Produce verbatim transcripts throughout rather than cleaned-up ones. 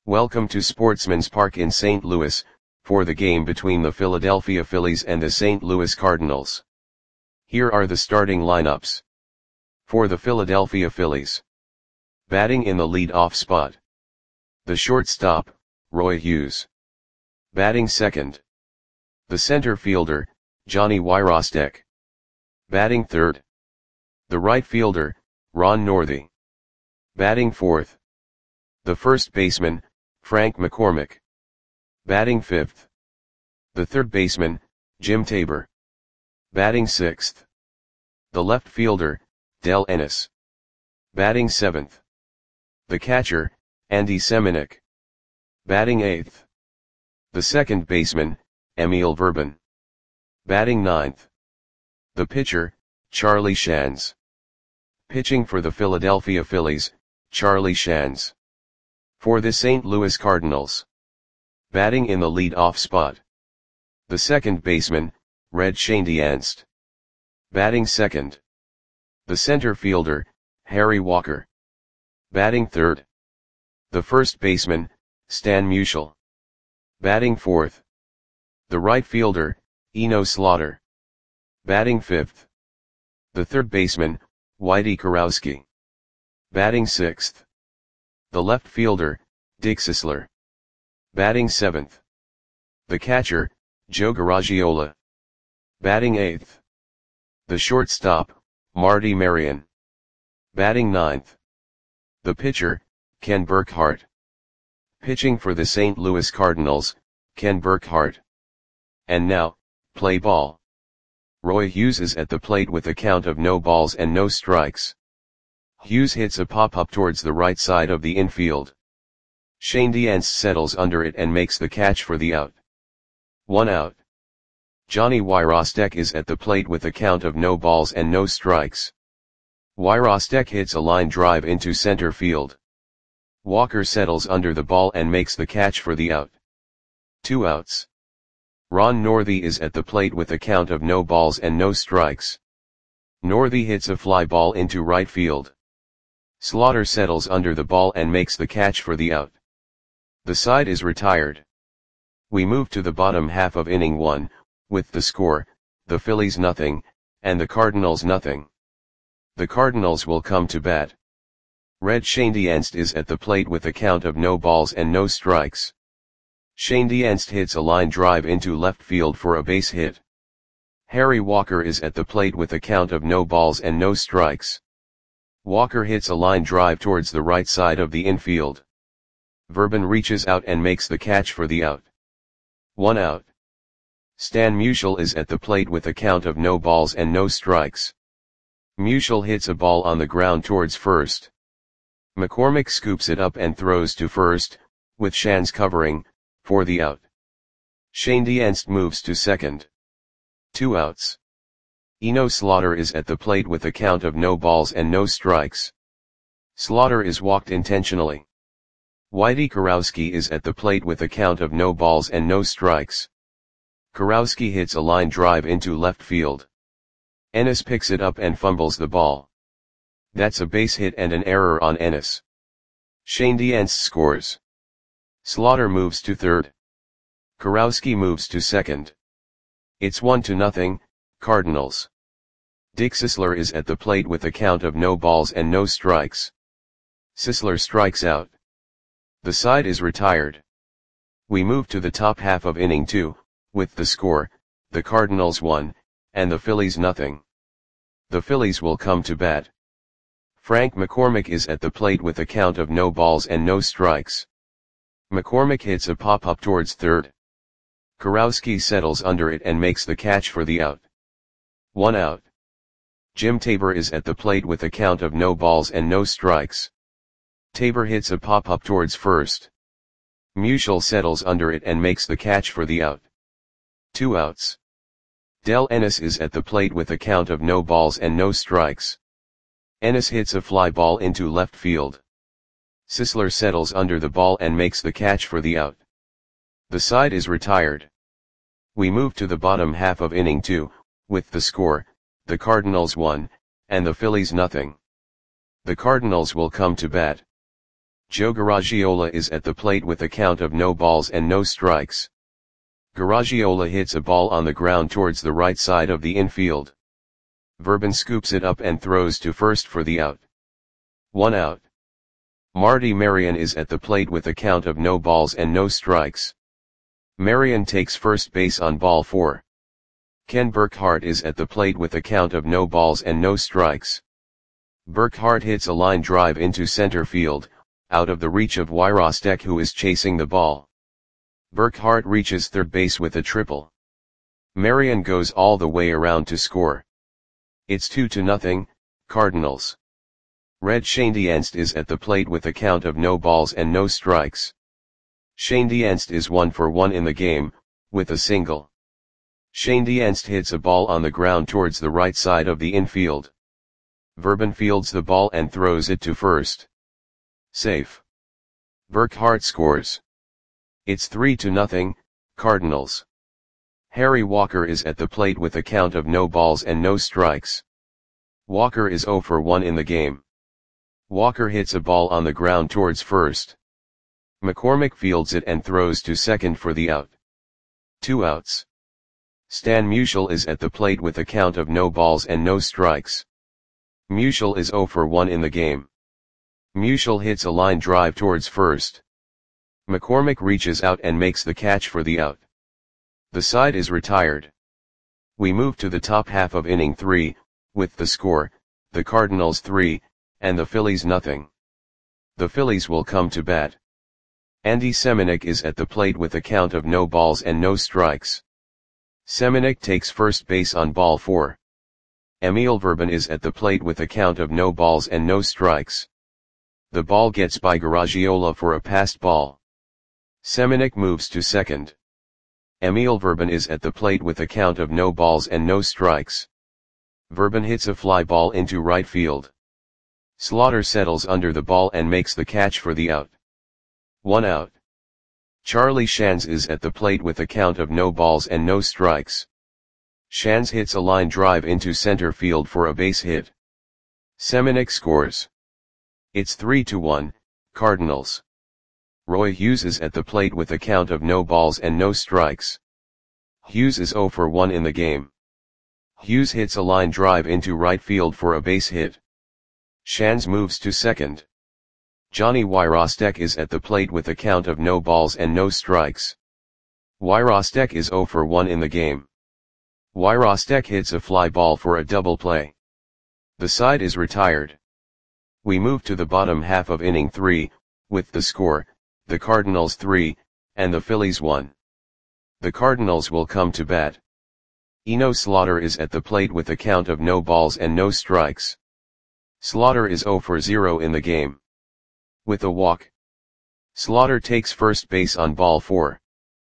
Welcome to Sportsman's Park in Saint Louis, for the game between the Philadelphia Phillies and the Saint Louis Cardinals. Here are the starting lineups. For the Philadelphia Phillies. Batting in the lead-off spot. The shortstop, Roy Hughes. Batting second. The center fielder, Johnny Wyrostek. Batting third. The right fielder, Ron Northey. Batting fourth. The first baseman, Frank McCormick. Batting fifth. The third baseman, Jim Tabor. Batting sixth. The left fielder, Del Ennis. Batting seventh. The catcher, Andy Semenuk. Batting eighth. The second baseman, Emil Verban. Batting ninth. The pitcher, Charlie Shands. Pitching for the Philadelphia Phillies, Charlie Shands. For the Saint Louis Cardinals. Batting in the lead-off spot. The second baseman, Red Schoendienst. Batting second. The center fielder, Harry Walker. Batting third. The first baseman, Stan Musial. Batting fourth. The right fielder, Eno Slaughter. Batting fifth. The third baseman, Whitey Kurowski. Batting sixth. The left fielder, Dick Sisler. Batting seventh. The catcher, Joe Garagiola. Batting eighth. The shortstop, Marty Marion. Batting ninth. The pitcher, Ken Burkhart. Pitching for the Saint Louis Cardinals, Ken Burkhart. And now, play ball. Roy Hughes is at the plate with a count of no balls and no strikes. Hughes hits a pop-up towards the right side of the infield. Schoendienst settles under it and makes the catch for the out. One out. Johnny Wyrostek is at the plate with a count of no balls and no strikes. Wyrostek hits a line drive into center field. Walker settles under the ball and makes the catch for the out. Two outs. Ron Northey is at the plate with a count of no balls and no strikes. Northey hits a fly ball into right field. Slaughter settles under the ball and makes the catch for the out. The side is retired. We move to the bottom half of inning one, with the score, the Phillies nothing, and the Cardinals nothing. The Cardinals will come to bat. Red Schoendienst is at the plate with a count of no balls and no strikes. Schoendienst hits a line drive into left field for a base hit. Harry Walker is at the plate with a count of no balls and no strikes. Walker hits a line drive towards the right side of the infield. Verban reaches out and makes the catch for the out. One out. Stan Musial is at the plate with a count of no balls and no strikes. Musial hits a ball on the ground towards first. McCormick scoops it up and throws to first, with Shands covering, for the out. Schoendienst moves to second. Two outs. Eno Slaughter is at the plate with a count of no balls and no strikes. Slaughter is walked intentionally. Whitey Kurowski is at the plate with a count of no balls and no strikes. Kurowski hits a line drive into left field. Ennis picks it up and fumbles the ball. That's a base hit and an error on Ennis. Schoendienst scores. Slaughter moves to third. Kurowski moves to second. It's one to nothing, Cardinals. Dick Sisler is at the plate with a count of no balls and no strikes. Sisler strikes out. The side is retired. We move to the top half of inning two, with the score, the Cardinals one, and the Phillies nothing. The Phillies will come to bat. Frank McCormick is at the plate with a count of no balls and no strikes. McCormick hits a pop-up towards third. Kurowski settles under it and makes the catch for the out. One out. Jim Tabor is at the plate with a count of no balls and no strikes. Tabor hits a pop-up towards first. Musial settles under it and makes the catch for the out. Two outs. Del Ennis is at the plate with a count of no balls and no strikes. Ennis hits a fly ball into left field. Sisler settles under the ball and makes the catch for the out. The side is retired. We move to the bottom half of inning two, with the score, the Cardinals one, and the Phillies nothing. The Cardinals will come to bat. Joe Garagiola is at the plate with a count of no balls and no strikes. Garagiola hits a ball on the ground towards the right side of the infield. Verban scoops it up and throws to first for the out. One out. Marty Marion is at the plate with a count of no balls and no strikes. Marion takes first base on ball four. Ken Burkhart is at the plate with a count of no balls and no strikes. Burkhart hits a line drive into center field, out of the reach of Wyrostek, who is chasing the ball. Burkhart reaches third base with a triple. Marion goes all the way around to score. It's two to nothing, Cardinals. Red Schoendienst is at the plate with a count of no balls and no strikes. Schoendienst is one for one in the game, with a single. Schoendienst hits a ball on the ground towards the right side of the infield. Verban fields the ball and throws it to first. Safe. Burkhart scores. It's three to nothing, Cardinals. Harry Walker is at the plate with a count of no balls and no strikes. Walker is zero for one in the game. Walker hits a ball on the ground towards first. McCormick fields it and throws to second for the out. Two outs. Stan Musial is at the plate with a count of no balls and no strikes. Musial is zero for one in the game. Musial hits a line drive towards first. McCormick reaches out and makes the catch for the out. The side is retired. We move to the top half of inning three, with the score, the Cardinals three, and the Phillies nothing. The Phillies will come to bat. Andy Semenuk is at the plate with a count of no balls and no strikes. Semenuk takes first base on ball four. Emil Verban is at the plate with a count of no balls and no strikes. The ball gets by Garagiola for a passed ball. Semenuk moves to second. Emil Verban is at the plate with a count of no balls and no strikes. Verban hits a fly ball into right field. Slaughter settles under the ball and makes the catch for the out. One out. Charlie Shands is at the plate with a count of no balls and no strikes. Shands hits a line drive into center field for a base hit. Semenuk scores. It's three to one, Cardinals. Roy Hughes is at the plate with a count of no balls and no strikes. Hughes is zero for one in the game. Hughes hits a line drive into right field for a base hit. Shands moves to second. Johnny Wyrostek is at the plate with a count of no balls and no strikes. Wyrostek is zero for one in the game. Wyrostek hits a fly ball for a double play. The side is retired. We move to the bottom half of inning three, with the score, the Cardinals three, and the Phillies one. The Cardinals will come to bat. Eno Slaughter is at the plate with a count of no balls and no strikes. Slaughter is zero for zero in the game. With a walk. Slaughter takes first base on ball four.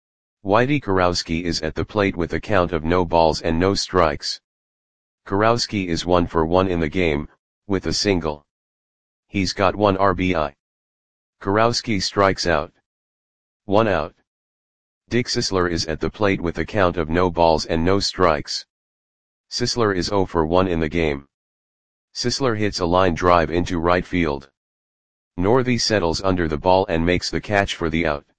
Whitey Kurowski is at the plate with a count of no balls and no strikes. Kurowski is one for one in the game, with a single. He's got one R B I. Kurowski strikes out. One out. Dick Sisler is at the plate with a count of no balls and no strikes. Sisler is zero for one in the game. Sisler hits a line drive into right field. Northey settles under the ball and makes the catch for the out.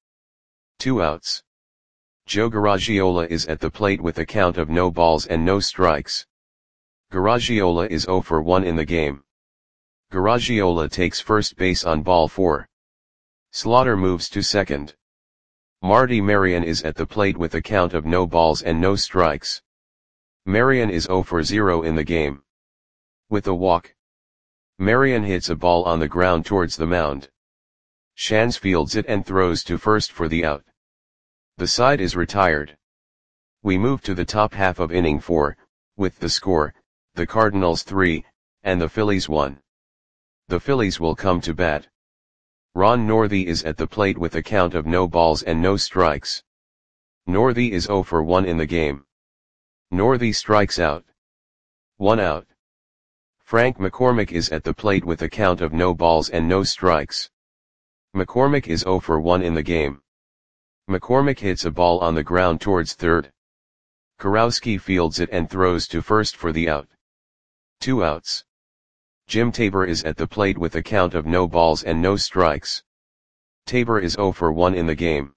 Two outs. Joe Garagiola is at the plate with a count of no balls and no strikes. Garagiola is zero for one in the game. Garagiola takes first base on ball four. Slaughter moves to second. Marty Marion is at the plate with a count of no balls and no strikes. Marion is zero for zero in the game. With a walk. Marion hits a ball on the ground towards the mound. Shands fields it and throws to first for the out. The side is retired. We move to the top half of inning four, with the score, the Cardinals three, and the Phillies one. The Phillies will come to bat. Ron Northey is at the plate with a count of no balls and no strikes. Northey is zero for one in the game. Northey strikes out. One out. Frank McCormick is at the plate with a count of no balls and no strikes. McCormick is zero for one in the game. McCormick hits a ball on the ground towards third. Kurowski fields it and throws to first for the out. Two outs. Jim Tabor is at the plate with a count of no balls and no strikes. Tabor is zero for one in the game.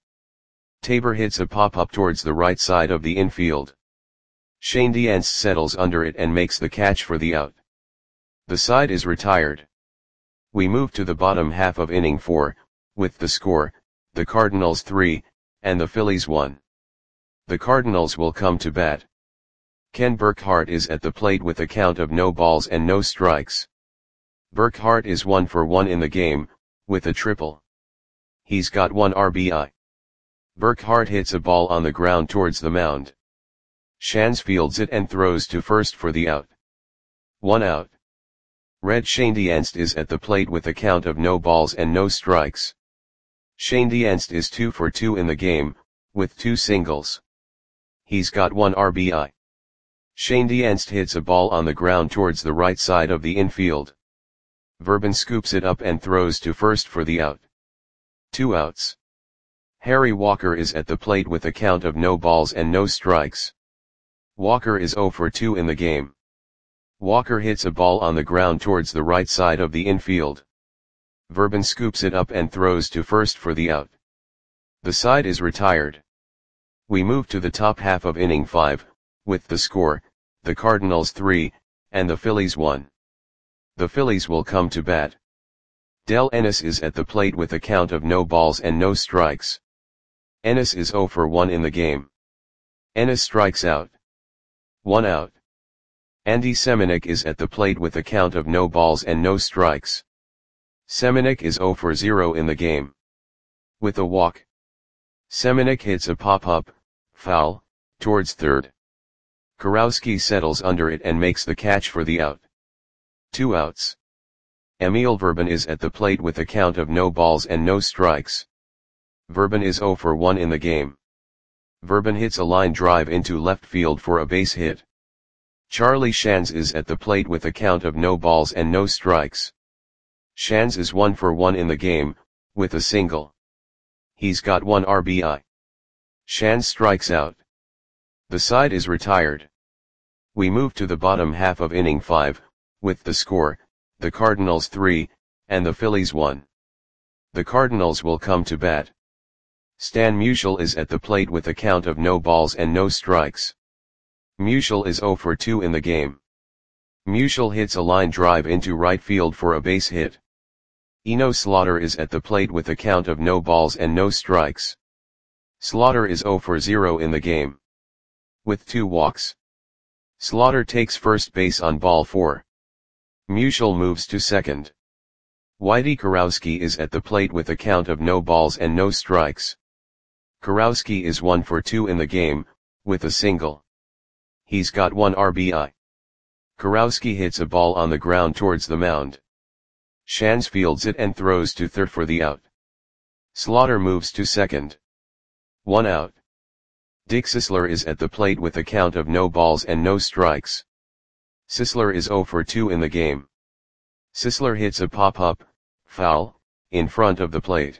Tabor hits a pop-up towards the right side of the infield. Shandienst settles under it and makes the catch for the out. The side is retired. We move to the bottom half of inning four, with the score, the Cardinals three, and the Phillies one. The Cardinals will come to bat. Ken Burkhart is at the plate with a count of no balls and no strikes. Burkhart is one for one in the game, with a triple. He's got one R B I. Burkhart hits a ball on the ground towards the mound. Shands fields it and throws to first for the out. One out. Red Shandienst is at the plate with a count of no balls and no strikes. Shandienst is two for two in the game, with two singles. He's got one R B I. Shandienst hits a ball on the ground towards the right side of the infield. Verban scoops it up and throws to first for the out. Two outs. Harry Walker is at the plate with a count of no balls and no strikes. Walker is zero for two in the game. Walker hits a ball on the ground towards the right side of the infield. Verban scoops it up and throws to first for the out. The side is retired. We move to the top half of inning five, with the score, the Cardinals three, and the Phillies one. The Phillies will come to bat. Del Ennis is at the plate with a count of no balls and no strikes. Ennis is zero for one in the game. Ennis strikes out. One out. Andy Semenuk is at the plate with a count of no balls and no strikes. Semenuk is zero for zero in the game. With a walk. Semenuk hits a pop-up, foul, towards third. Kurowski settles under it and makes the catch for the out. Two outs. Emil Verban is at the plate with a count of no balls and no strikes. Verban is zero for one in the game. Verban hits a line drive into left field for a base hit. Charlie Shands is at the plate with a count of no balls and no strikes. Shands is one for one in the game, with a single. He's got one R B I. Shands strikes out. The side is retired. We move to the bottom half of inning five, with the score, the Cardinals three, and the Phillies one. The Cardinals will come to bat. Stan Musial is at the plate with a count of no balls and no strikes. Musial is zero for two in the game. Musial hits a line drive into right field for a base hit. Eno Slaughter is at the plate with a count of no balls and no strikes. Slaughter is zero for zero in the game. With two walks. Slaughter takes first base on ball four. Musial moves to second. Whitey Kurowski is at the plate with a count of no balls and no strikes. Kurowski is one for two in the game, with a single. He's got one R B I. Kurowski hits a ball on the ground towards the mound. Shands fields it and throws to third for the out. Slaughter moves to second. One out. Dick Sisler is at the plate with a count of no balls and no strikes. Sisler is zero for two in the game. Sisler hits a pop-up, foul, in front of the plate.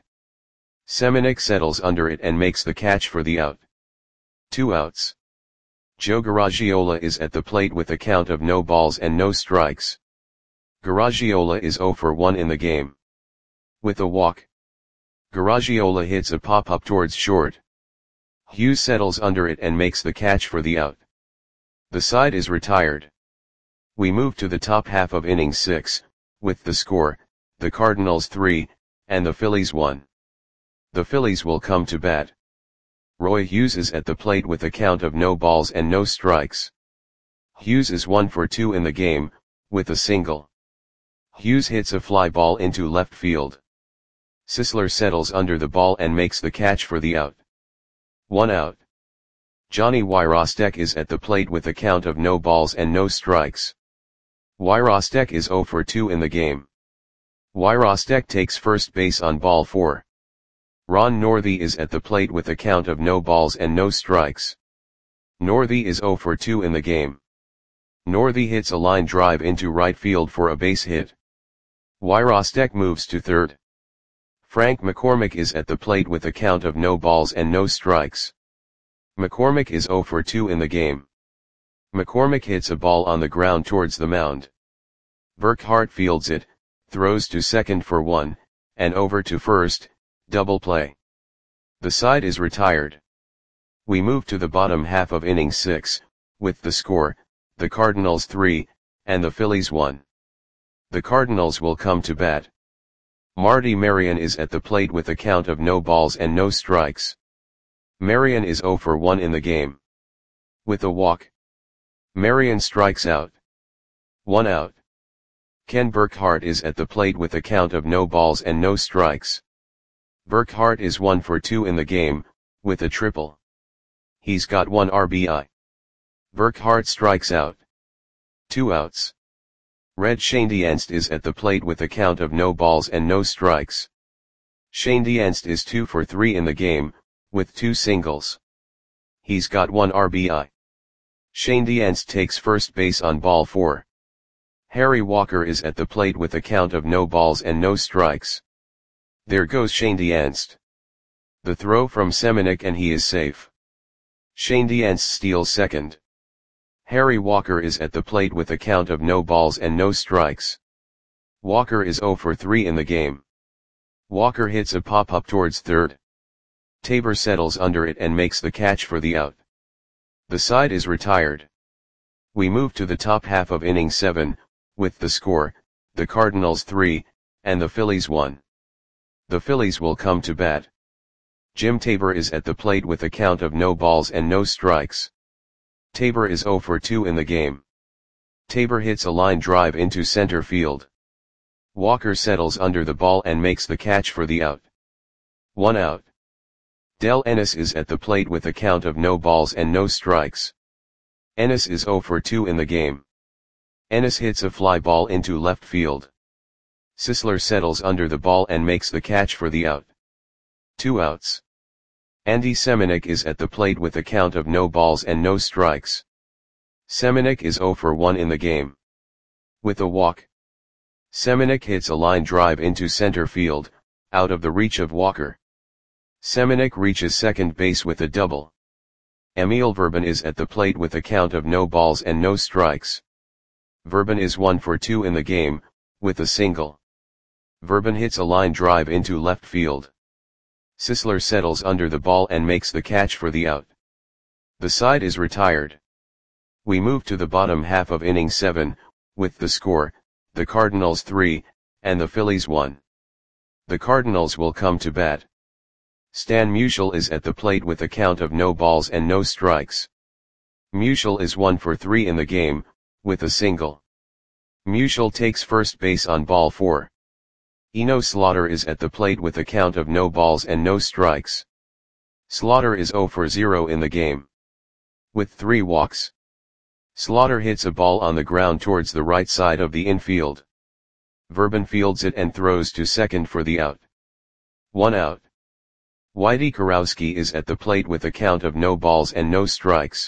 Semenuk settles under it and makes the catch for the out. Two outs. Joe Garagiola is at the plate with a count of no balls and no strikes. Garagiola is zero for one in the game. With a walk. Garagiola hits a pop-up towards short. Hughes settles under it and makes the catch for the out. The side is retired. We move to the top half of inning six, with the score, the Cardinals three, and the Phillies one. The Phillies will come to bat. Roy Hughes is at the plate with a count of no balls and no strikes. Hughes is one for two in the game, with a single. Hughes hits a fly ball into left field. Sisler settles under the ball and makes the catch for the out. One out. Johnny Wyrostek is at the plate with a count of no balls and no strikes. Wyrostek is zero for two in the game. Wyrostek takes first base on ball four. Ron Northey is at the plate with a count of no balls and no strikes. Northey is zero for two in the game. Northey hits a line drive into right field for a base hit. Wyrostek moves to third. Frank McCormick is at the plate with a count of no balls and no strikes. McCormick is zero for two in the game. McCormick hits a ball on the ground towards the mound. Burkhart fields it, throws to second for one, and over to first, Double play. The side is retired. We move to the bottom half of inning six, with the score, the Cardinals three, and the Phillies one. The Cardinals will come to bat. Marty Marion is at the plate with a count of no balls and no strikes. Marion is zero for one in the game. With a walk, Marion strikes out. One out. Ken Burkhart is at the plate with a count of no balls and no strikes. Burkhart is one for two in the game, with a triple. He's got one R B I. Burkhart strikes out. Two outs. Red Schoendienst is at the plate with a count of no balls and no strikes. Schoendienst is two for three in the game, with two singles. He's got one R B I. Schoendienst takes first base on ball four. Harry Walker is at the plate with a count of no balls and no strikes. There goes Schoendienst. The throw from Semenuk and he is safe. Schoendienst steals second. Harry Walker is at the plate with a count of no balls and no strikes. Walker is zero for three in the game. Walker hits a pop-up towards third. Tabor settles under it and makes the catch for the out. The side is retired. We move to the top half of inning seven, with the score, the Cardinals three, and the Phillies one. The Phillies will come to bat. Jim Tabor is at the plate with a count of no balls and no strikes. Tabor is zero for two in the game. Tabor hits a line drive into center field. Walker settles under the ball and makes the catch for the out. One out. Del Ennis is at the plate with a count of no balls and no strikes. Ennis is zero for two in the game. Ennis hits a fly ball into left field. Sisler settles under the ball and makes the catch for the out. Two outs. Andy Semenuk is at the plate with a count of no balls and no strikes. Semenuk is zero for one in the game. With a walk, Semenuk hits a line drive into center field, out of the reach of Walker. Semenuk reaches second base with a double. Emil Verban is at the plate with a count of no balls and no strikes. Verban is one for two in the game, with a single. Verban hits a line drive into left field. Sisler settles under the ball and makes the catch for the out. The side is retired. We move to the bottom half of inning seven, with the score, the Cardinals three, and the Phillies one. The Cardinals will come to bat. Stan Musial is at the plate with a count of no balls and no strikes. Musial is one for three in the game, with a single. Musial takes first base on ball four. Eno Slaughter is at the plate with a count of no balls and no strikes. Slaughter is zero for zero in the game. With three walks, Slaughter hits a ball on the ground towards the right side of the infield. Verban fields it and throws to second for the out. One out. Whitey Kurowski is at the plate with a count of no balls and no strikes.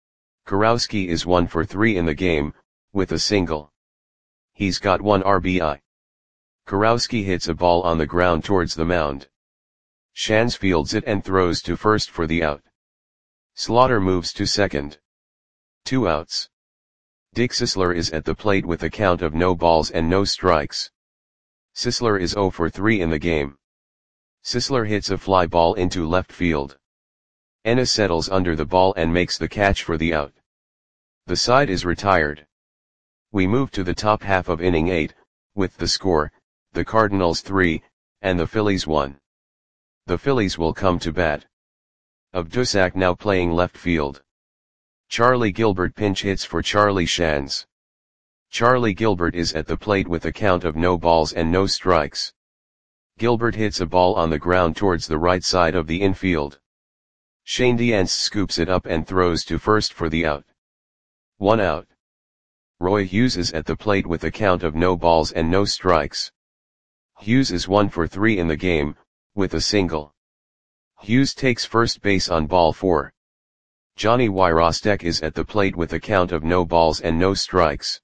Kurowski is one for three in the game, with a single. He's got one R B I. Kurowski hits a ball on the ground towards the mound. Shands fields it and throws to first for the out. Slaughter moves to second. Two outs. Dick Sisler is at the plate with a count of no balls and no strikes. Sisler is zero for three in the game. Sisler hits a fly ball into left field. Ennis settles under the ball and makes the catch for the out. The side is retired. We move to the top half of inning eight, with the score, the Cardinals three, and the Phillies one. The Phillies will come to bat. Obdusak now playing left field. Charlie Gilbert pinch hits for Charlie Shands. Charlie Gilbert is at the plate with a count of no balls and no strikes. Gilbert hits a ball on the ground towards the right side of the infield. Schoendienst scoops it up and throws to first for the out. One out. Roy Hughes is at the plate with a count of no balls and no strikes. Hughes is one for three in the game, with a single. Hughes takes first base on ball four. Johnny Wyrostek is at the plate with a count of no balls and no strikes.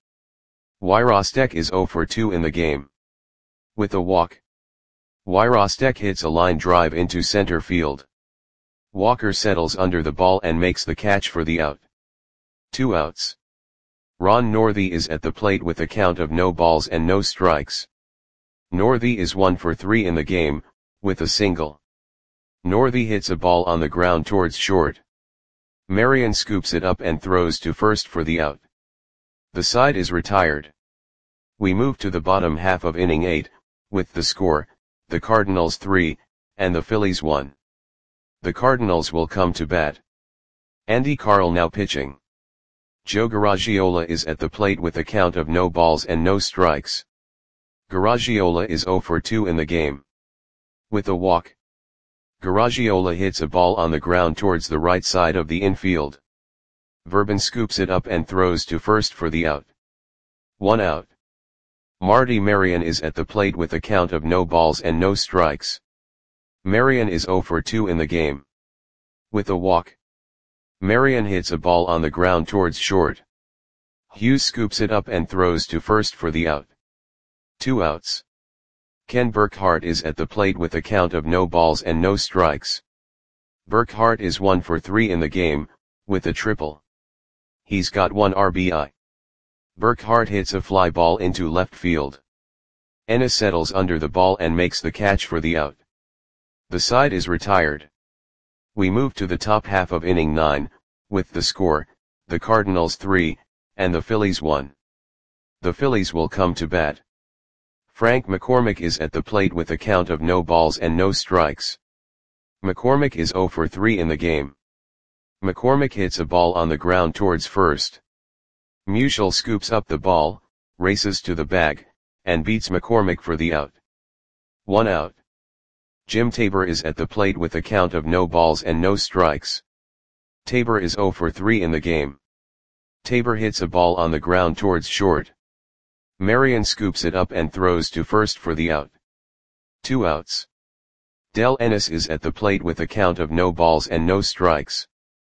Wyrostek is zero for two in the game. With a walk, Wyrostek hits a line drive into center field. Walker settles under the ball and makes the catch for the out. Two outs. Ron Northey is at the plate with a count of no balls and no strikes. Northey is one for three in the game, with a single. Northey hits a ball on the ground towards short. Marion scoops it up and throws to first for the out. The side is retired. We move to the bottom half of inning eight, with the score, the Cardinals three, and the Phillies one. The Cardinals will come to bat. Andy Carl now pitching. Joe Garagiola is at the plate with a count of no balls and no strikes. Garagiola is oh for two in the game. With a walk. Garagiola hits a ball on the ground towards the right side of the infield. Verban scoops it up and throws to first for the out. One out. Marty Marion is at the plate with a count of no balls and no strikes. Marion is oh for two in the game. With a walk. Marion hits a ball on the ground towards short. Hughes scoops it up and throws to first for the out. Two outs. Ken Burkhart is at the plate with a count of no balls and no strikes. Burkhart is one for three in the game, with a triple. He's got one R B I. Burkhart hits a fly ball into left field. Ennis settles under the ball and makes the catch for the out. The side is retired. We move to the top half of inning nine, with the score, the Cardinals three, and the Phillies one. The Phillies will come to bat. Frank McCormick is at the plate with a count of no balls and no strikes. McCormick is oh for three in the game. McCormick hits a ball on the ground towards first. Musial scoops up the ball, races to the bag, and beats McCormick for the out. One out. Jim Tabor is at the plate with a count of no balls and no strikes. Tabor is oh for three in the game. Tabor hits a ball on the ground towards short. Marion scoops it up and throws to first for the out. Two outs. Del Ennis is at the plate with a count of no balls and no strikes.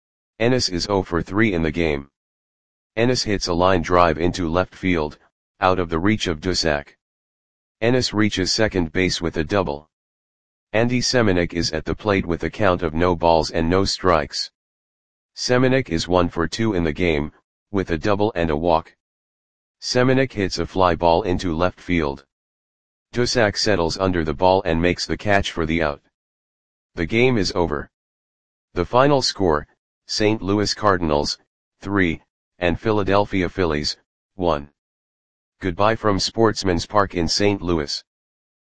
Ennis is oh for three in the game. Ennis hits a line drive into left field, out of the reach of Dusak. Ennis reaches second base with a double. Andy Semenuk is at the plate with a count of no balls and no strikes. Semenuk is one for two in the game, with a double and a walk. Semenuk hits a fly ball into left field. Dusak settles under the ball and makes the catch for the out. The game is over. The final score, Saint Louis Cardinals, three, and Philadelphia Phillies, one. Goodbye from Sportsman's Park in Saint Louis.